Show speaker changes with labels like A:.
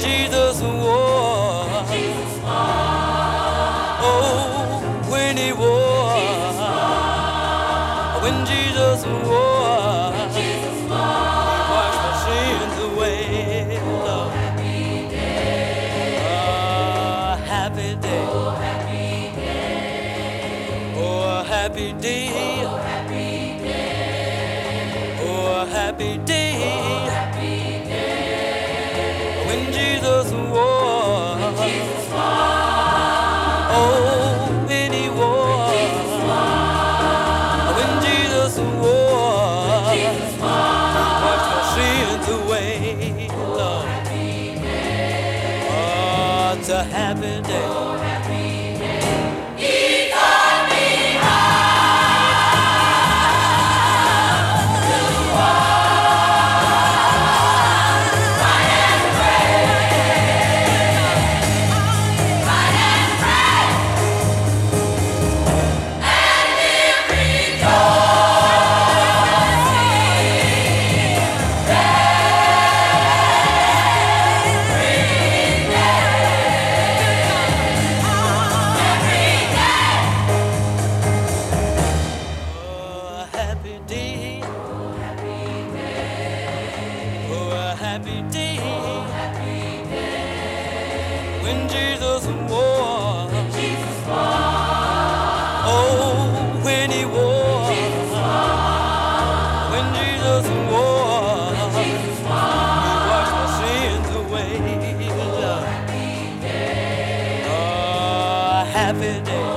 A: Jesus wore, oh, when he wore, when Jesus wore, he washed my sins away. Oh, happy day, oh, happy day, oh, happy day, when Jesus wore, oh, when he wore, when Jesus wore, he washed my sins away. Lord, oh, it's a happy day. Happy day, when Jesus wore, oh, when he wore, when Jesus wore, he washed my sins away. Oh, happy day.